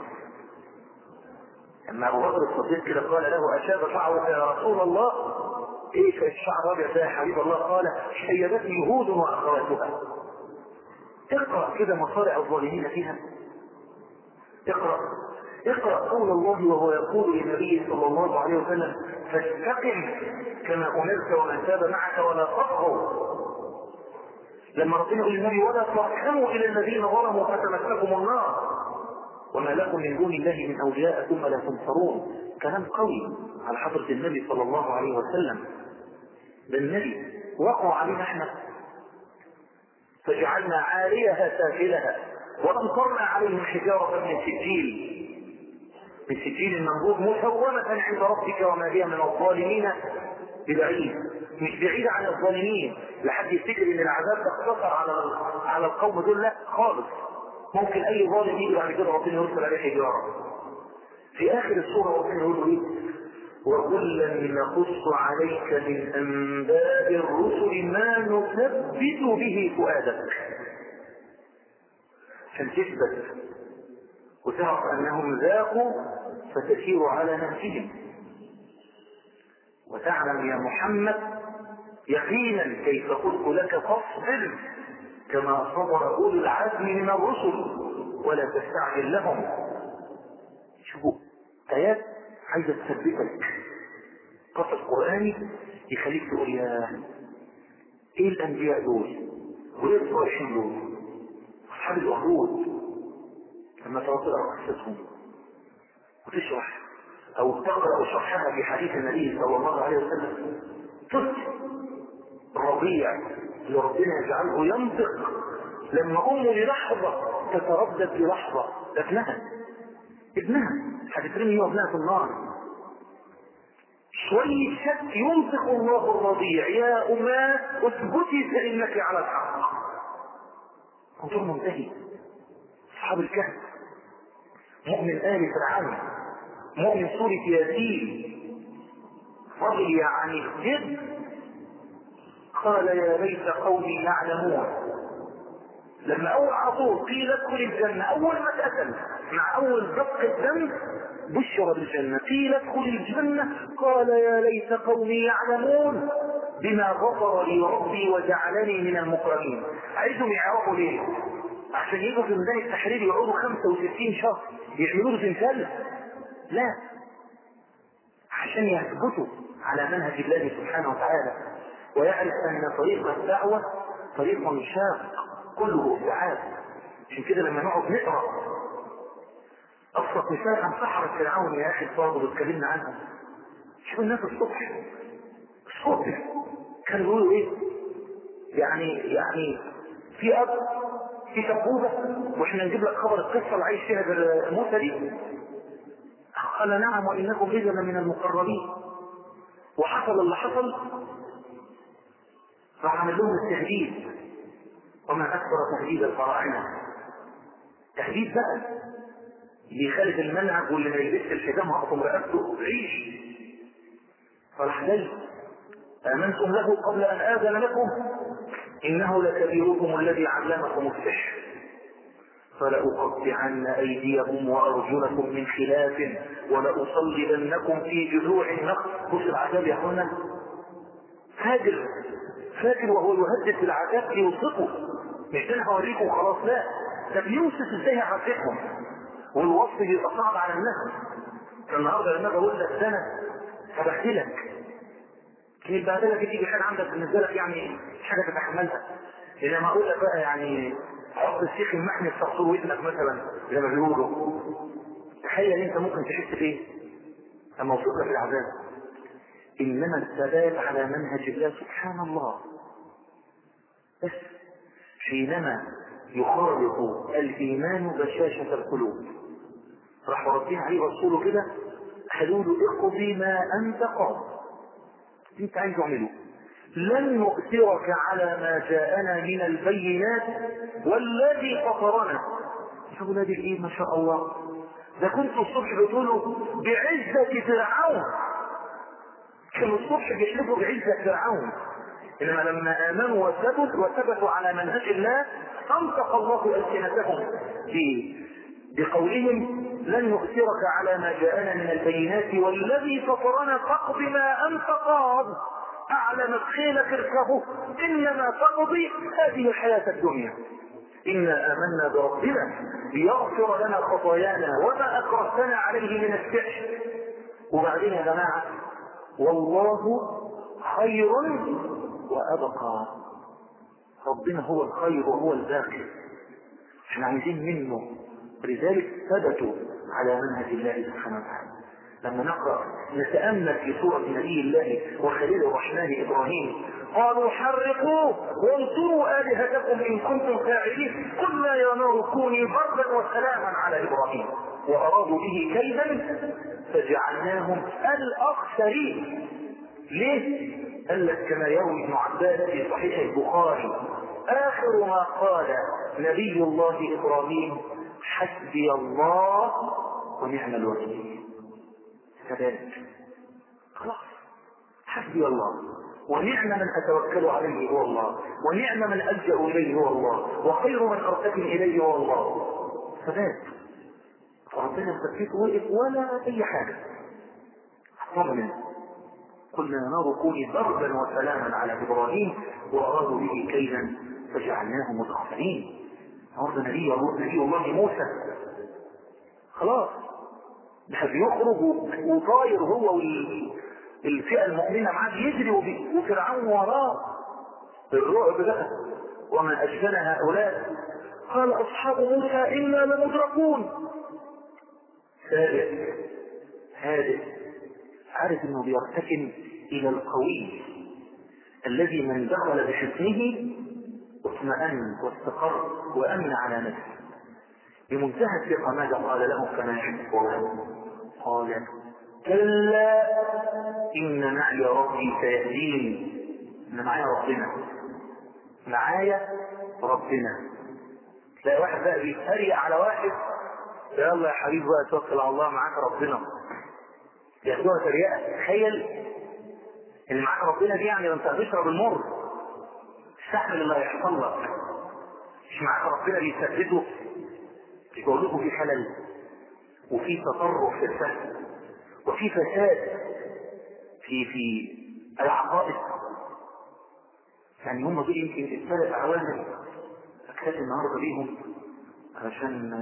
لما أبو بكر الصديق كده قال له أشاب شعرك يا رسول الله، ايش الشعر ابيض يا حبيب الله؟ قال شيبتني هود واخواتها. اقرأ كده مصارع الظالمين فيها، اقرأ قول الله وهو يقول للنبي صلى الله عليه وسلم فاستقم كما أمرت ومن تاب معك ولا تطغوا. لما ربنا يقول للنبي ولا تركنوا إلى الذين ظلموا فتمسكم النار وما لكم من دون الله من أولياء ثم لا تنصرون. كلام قوي على حضرة النبي صلى الله عليه وسلم. ده النبي وقعوا علينا احنا فجعلنا عاليها سافلها وأمطرنا عليهم حجارة من سجيل منضود مسومة عند ربك وما هي من الظالمين ببعيد. مش بعيدة عن الظالمين لحد يفتكر ان العذاب تقتصر على القوم دول، لا خالص. ممكن اي ظالم يجي بعد كده ربنا يرسل عليه حجارة. في اخر السورة ربنا يقول ايه؟ وكلا نقص عليك من انباء الرسل ما نثبت به فؤادك، عشان تثبت وتعرف انهم ذاقوا فتسير على نهجهم وتعلم يا محمد يقينا كيف قلت لك فاصبر كما صبر اولي العزم من الرسل ولا تستعجل لهم. شوفوا ايات عايزه تثبتك، قصص قراني يخليك تقول يا ايه الانبياء دول وايه الصالحين دول اصحاب الاخدود. لما تقرا قصتهم وتشرح او تقرا شرحها في حديث النبي صلى الله عليه وسلم، طفل رضيع اللي ربنا يجعله ينطق لما امه للحظه تتردد للحظه ابنها هتترمي وابنها في النار، شويه شك ينطق الله الرضيع يا اماه اثبتي فانك على الحق. موضوع منتهي. اصحاب الكهف، مؤمن آل فرعون، مؤمن سورة ياسين، رجل يعني جد قال يا ليت قومي يعلمون. لما اول عطول قيل ادخل الجنة، اول ما اتقتل مع اول دقة دم بشر بالجنة، قيل ادخل الجنة قال يا ليت قومي يعلمون بما غفر لي ربي وجعلني من المكرمين. عايزهم يعرفوا ليه؟ عشان يجوا في ميدان التحرير يقعدوا 65 شهر يعملوا له تمثال؟ لا، عشان يثبتوا على منهج الله سبحانه وتعالى ويعرف ان طريق الدعوة طريق شاق كله ابتعاد. عشان كده لما نقعد نقرا ابسط مثال عن سحرة فرعون يا اخي الفاضل اتكلمنا عنها. شوف الناس الصبح كانوا بيقولوا ايه؟ يعني في اب في سبوبة واحنا نجيب لك خبر القصة اللي عايش فيها موسى دي. قال نعم وانكم اذا من المقربين. وحصل اللي حصل، فعمل لهم التهديد. وما اكثر تهديد الفراعنه، تهديد بقى اللي يخالف المنهج واللي ما يلبسش الحجاب هقطم رقبته عيش. فراح جاي امنتم له قبل ان اذن لكم انه لكبيركم الذي علمكم السحر فلأقطعن أيديهم وأرجلكم من خلاف ولأصلبنكم في جذوع النخل. بص العذاب يا أخوانا، فاجر وهو يهدد بالعذاب ليوصفه، مش ده انا هوريكم خلاص، لا، ده بيوصف ازاي هعذبهم، والوصف بيبقى صعب على النفس. النهارده لما بقول لك ده انا هبهدلك، كي البهدله دي تيجي حاجه عندك بالنسبه لك يعني حاجه تتحملها، انما اقول لك بقى يعني حط الشيخ المحني في صرصور ودنك مثلا زي ما بيقولوا، تخيل انت ممكن تحس بايه لما وصلت لك العذاب. انما الثبات على منهج الله سبحان الله، بس حينما يخالط الايمان بشاشه القلوب، راح ربنا عليه رسوله كده قالوا له اقضي ما انت قاض، انت عايز تعمله، لن نؤثرك على ما جاءنا من البينات والذي فطرنا. يا ولادي الايه ما شاء الله، ده كنتوا الصبح بتقولوا بعزة فرعون، كانوا الصبح بيحلفوا بعزة فرعون، انما لما امنوا وثبتوا على منهج الله انطق الله السنتهم بقولهم لن نؤثرك على ما جاءنا من البينات والذي فطرنا فاقض ما انت قاض، اعلمت خيلك اركبه انما تقضي هذه الحياة الدنيا، انا امنا بربنا ليغفر لنا خطايانا وما اكرهتنا عليه من السحر. وبعدين يا جماعة والله خير وابقى، ربنا هو الخير وهو الباقي، احنا عايزين منه، لذلك ثبتوا على منهج الله سبحانه وتعالى. لما نقرأ نتأمل في سورة نبي الله وخليل الرحمن إبراهيم، قالوا حرقوه وانصروا آلهتكم إن كنتم فاعلين، قلنا يا نار كوني بردا وسلاما على إبراهيم وأرادوا به كيدا فجعلناهم الأخسرين. ليه؟ قال لك كما يروي ابن عباس في صحيح البخاري آخر ما قال نبي الله إبراهيم حسبي الله ونعم الوكيل. كذلك خلاص حسبي الله ونعم من أتوكل عليه هو الله، ونعم من ألجأ إليه هو الله، وخير من أرتكن إليه هو الله. ثبات، فربنا يثبته وقف ولا أي حاجة، طمن. قلنا يا نار كوني بردا وسلاما على إبراهيم وأرادوا به كيدا فجعلناهم الأخسرين. النهارده نبي الله موسى خلاص ده بيخرج وطاير هو والفئة المؤمنة معاه يجري وفرعون وراه الرعب بقى، وما أشبه هؤلاء. قال أصحاب موسى إنا لمدركون. هادئ عارف انه بيرتكن الى القوي الذي من دخل بحسنه اطمأن واستقر وامن على نفسه بمنتهى الثقة. ماذا قال له كما يحبه؟ قال كلا ان معي ربي سيهدين. ان معايا ربنا. تلاقي واحد بقى بيتريق على واحد، يلا يا حبيبي بقى توكل على الله معاك ربنا، ياخدوها تريقة. تخيل اللي معاك ربنا دي يعني انت هتشرب المر، استحمل اللي هيحصل لك. مش معاك ربنا بيثبته، يقول لكم في حلل وفي تطرف في الفهم وفي فساد في العقائد. يعني هم دول يمكن الثلاث عوامل اكتفي النهارده بيهم علشان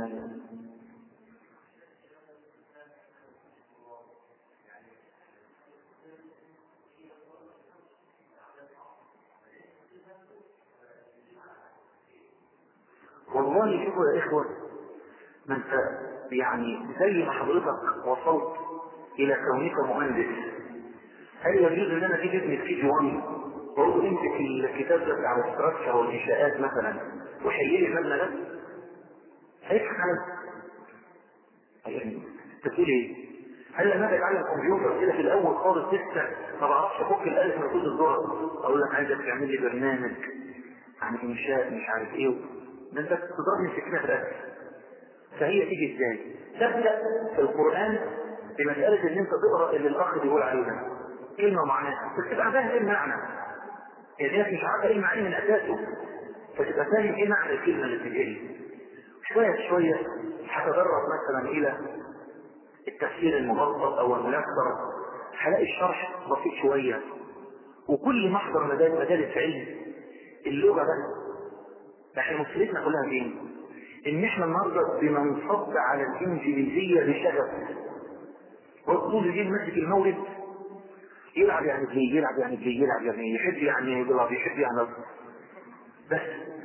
والله شوفوا يا إخوة، ما انت يعني زي ما حضرتك وصلت إلى كونك مهندس، هل يجوز ان انا اجيب ابني في كي جي 1 واقول امسك الكتاب ده بتاع الاستراكشر والانشاءات مثلا وحيلي المبنى ده؟ هيضحك عليا. يعني تقول ايه؟ هل لما اجي اتعلم كمبيوتر كده في الاول خالص لسه ما بعرفش افك الالف من كل الذره، اقول لك عايزك تعمل لي برنامج عن انشاء مش عارف ايه، ده انت تضربني سكينه في القلب. فهي تيجي ازاي؟ تبدا في القران بمساله ان انت تقرا اللي الاخ بيقول عليه ده كلمه معناها، بس تبقى فاهم ايه المعنى. يعني الناس مش عارفه ايه المعنى من اساسه، فتبقى فاهم ايه معنى الكلمه اللي بتجي. شويه شويه هتدرب مثلا الى التفسير المبسط او الميسر، هلاقي الشرح بسيط شويه وكل محضر مجالس علم اللغة بقى. احنا مشكلتنا كلها فين؟ ان احنا النهارده بننصب على الانجليزية بشغف. وطول الليل ماسك المورد يلعب يعني بليه، يلعب يعني بليه، يلعب يعني يحب يعني يلعب، يحب يعني بس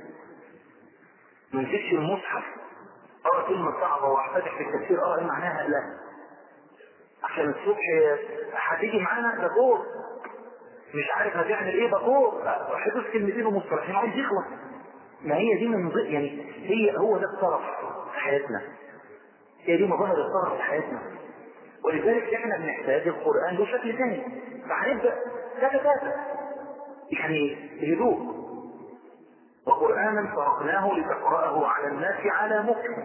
ما نسيبش المصحف اقرا كلمة صعبة واحتاج في التفسير اقرا ايه معناها، لا، عشان الصبح هتيجي معانا باكور مش عارف هتعمل ايه باكور حدث كلمتين ومصطلحين عايز يخلص. ما هي دي من يعني هو ده الطرف في حياتنا، هي دي مظاهر الطرف في حياتنا. ولذلك احنا بنحتاج القرآن له شكل ثاني، فهنبدأ كذا يعني هدوء. وقرآنا فرقناه لتقرأه على الناس على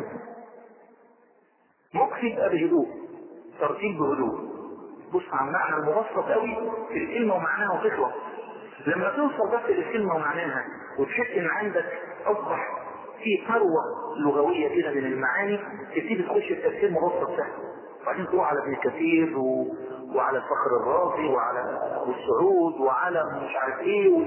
مكف يبقى بهدوء، ترتيب بهدوء. بص على المعنى المبسط قوي في الكلمة ومعناها وتخلص. لما توصل بس للكلمة ومعناها وتحس ان عندك اصبح في ثروة لغوية كده من المعاني، تبتدي تخش التفسير مبسط سهل. وبعدين تروح على ابن كثير وعلى الفخر الرازي وعلى ابو السعود وعلى مش عارف ايه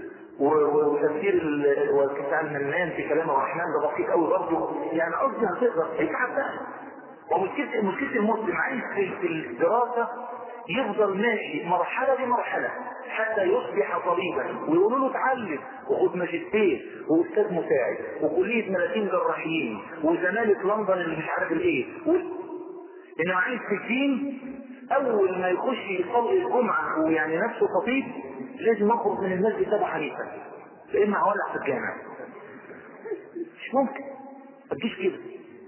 وتفسير والكتاب المنان في كلام الرحمن ده بسيط قوي برضه. يعني قصدي هتقدر تتعب بقى. ومشكلة المسلم عايز في الدراسة يفضل ماشي مرحلة بمرحلة حتى يصبح طبيبا ويقولوا له اتعلم وخد ماجستير واستاذ مساعد وكلية ملاكين جراحيين وزمالة لندن اللي مش عارف الايه انه عايز في الدين اول ما يخش يصلي الجمعة ويعني نفسه خطيب لازم يخرج من المسجد ابو حنيفة لان هولع في الجامع. مش ممكن ما تجيش كده،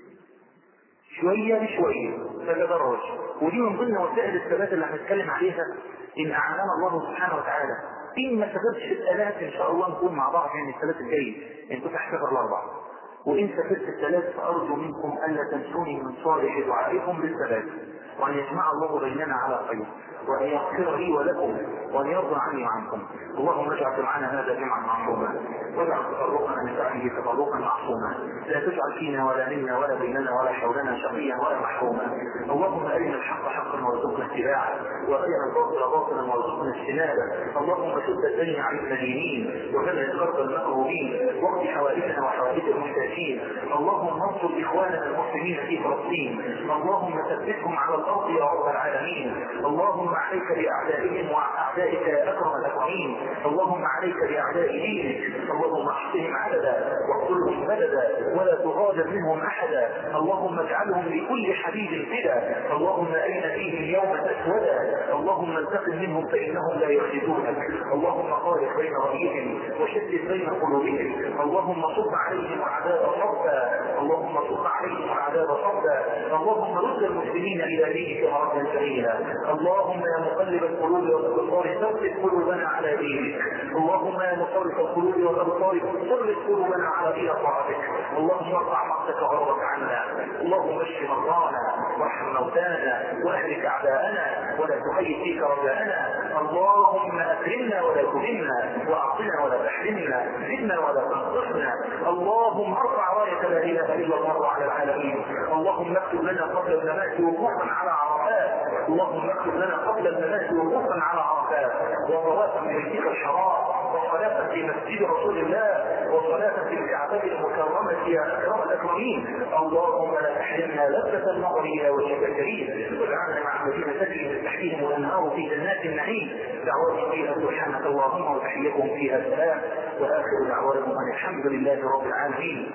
شوية بشوية تتدرج. ودي من ضمن وسائل الثبات اللي هنتكلم عليها ان اعاننا الله سبحانه وتعالى. ان ما سافرتش الثلاث ان شاء الله نكون مع بعض يعني الثلاث الجاي ان كنت هسافر الاربعة، وان سافرت الثلاث فارجو منكم الا تنسوني من صالح دعائكم بالثبات، وان يجمع الله بيننا على خير، وان يغفر لي ولكم، وان يرضى عني وعنكم. اللهم اجعل جمعنا هذا جمعا معصوما، واجعل تفرقنا من بعده تفرقا معصوما، لا تجعل فينا ولا منا ولا بيننا ولا حولنا شقيا ولا محروما. اللهم ارنا الحق حقا وارزقنا اتباعه، وارنا الباطل باطلا وارزقنا اجتنابه. اللهم سد الدنيا عن المدينين وفرج كرب المكروبين، واقض حوائجنا وحوائج المحتاجين. اللهم انصر اخواننا المسلمين في فلسطين، اللهم ثبتهم على الارض يا رب العالمين. اللهم عليك باعدائهم واعدائك يا اكرم الاكرمين. اللهم عليك باعداء دينك، اللهم احصهم عددا واقتلهم بددا ولا تغادر منهم احدا. اللهم اجعلهم لكل حبيب فدا. اللهم ارنا فيهم يوما اسودا. اللهم انتقم منهم فانهم لا يعجزونك. اللهم خالف بين رايهم وشدد بين قلوبهم. اللهم صب عليهم العذاب صبا. اللهم صب عليهم العذاب صبا. اللهم رد المسلمين الى دينك مردا جميلا. اللهم يا مقلب القلوب والابصار ثبت قلوبنا على دينك. اللهم يا مصرف القلوب والابصار صرف قلوبنا على دين طاعتك. اللهم ارفع مقتك وغضبك عنا. اللهم اشف مرضانا وارحم موتانا واهلك اعداءنا ولا تخيب فيك رجاءنا. اللهم اكرمنا ولا تهنا، واعطنا ولا تحرمنا، زدنا ولا تنقصنا. اللهم ارفع رايه لا اله الا الله على العالمين. اللهم اكتب لنا قبل الممات وقوفا على عرفات. اللهم اكتب لنا قبل الممات وقوفا على عرفات، وصلاه في بيتك الحرام، وصلاه في مسجد رسول الله، وصلاه في الكعبه المكرمه يا اكرم الاكرمين. اللهم لا تحرمنا لذة النظر الى وجهك الكريم، واجعلنا مع الذين تجري من تحتهم الانهار في جنات النعيم. دعواتهم فيها سبحانك اللهم وتحيتهم فيها سلام، واخر دعواتهم ان الحمد لله رب العالمين.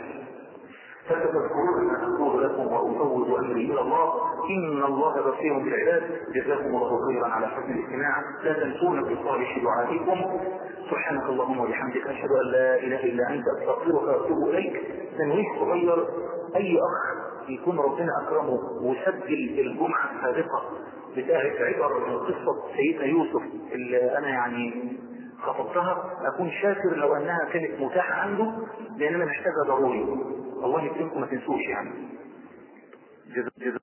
فتذكرون ما اقول لكم وافوض امري الى الله، ان الله بصير بالعباد. جزاكم الله خيرا على حسن الاستماع. لا تنسونا بصالح دعائكم. سبحانك اللهم وبحمدك اشهد ان لا اله الا انت استغفرك واتوب اليك. تنويه صغير، اي اخ يكون ربنا اكرمه وسجل الجمعه السابقه بتاعت عبر من قصه سيدنا يوسف اللي انا يعني خطبتها، اكون شاكر لو انها كانت متاحه عنده لان انا محتاجها ضروري. الله يكرمكم ما تنسوش يعني.